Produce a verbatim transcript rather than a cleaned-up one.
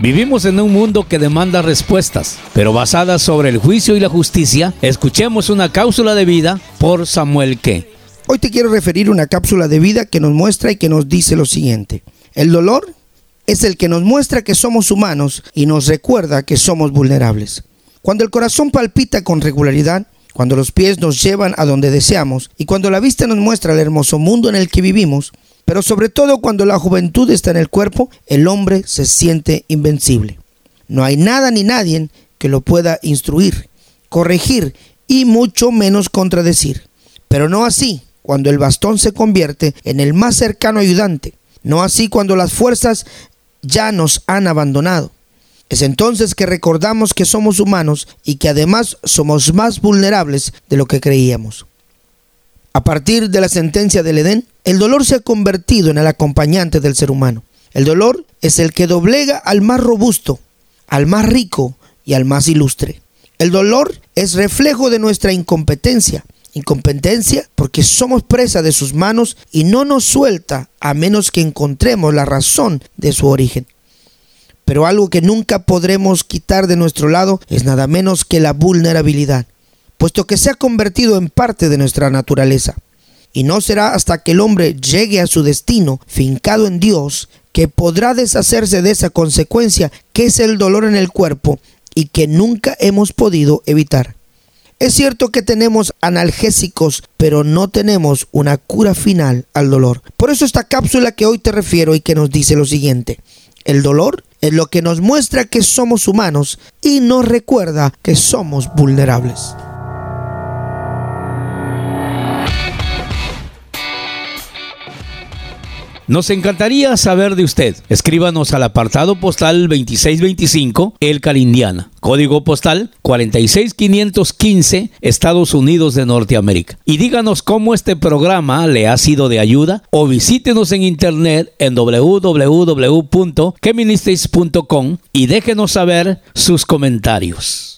Vivimos en un mundo que demanda respuestas, pero basadas sobre el juicio y la justicia. Escuchemos una cápsula de vida por Samuel Ke. Hoy te quiero referir a una cápsula de vida que nos muestra y que nos dice lo siguiente: el dolor es el que nos muestra que somos humanos y nos recuerda que somos vulnerables. Cuando el corazón palpita con regularidad, cuando los pies nos llevan a donde deseamos y cuando la vista nos muestra el hermoso mundo en el que vivimos, pero sobre todo cuando la juventud está en el cuerpo, el hombre se siente invencible. No hay nada ni nadie que lo pueda instruir, corregir y mucho menos contradecir. Pero no así cuando el bastón se convierte en el más cercano ayudante. No así cuando las fuerzas ya nos han abandonado. Es entonces que recordamos que somos humanos y que además somos más vulnerables de lo que creíamos. A partir de la sentencia del Edén, el dolor se ha convertido en el acompañante del ser humano. El dolor es el que doblega al más robusto, al más rico y al más ilustre. El dolor es reflejo de nuestra incompetencia. Incompetencia porque somos presa de sus manos y no nos suelta a menos que encontremos la razón de su origen. Pero algo que nunca podremos quitar de nuestro lado es nada menos que la vulnerabilidad, puesto que se ha convertido en parte de nuestra naturaleza. Y no será hasta que el hombre llegue a su destino, fincado en Dios, que podrá deshacerse de esa consecuencia que es el dolor en el cuerpo y que nunca hemos podido evitar. Es cierto que tenemos analgésicos, pero no tenemos una cura final al dolor. Por eso esta cápsula que hoy te refiero y que nos dice lo siguiente: el dolor es lo que nos muestra que somos humanos y nos recuerda que somos vulnerables. Nos encantaría saber de usted. Escríbanos al apartado postal veintiséis veinticinco, Elkhart, Indiana. Código postal cuarenta y seis quinientos quince, Estados Unidos de Norteamérica. Y díganos cómo este programa le ha sido de ayuda, o visítenos en internet en doble u doble u doble u punto ke ministries punto com y déjenos saber sus comentarios.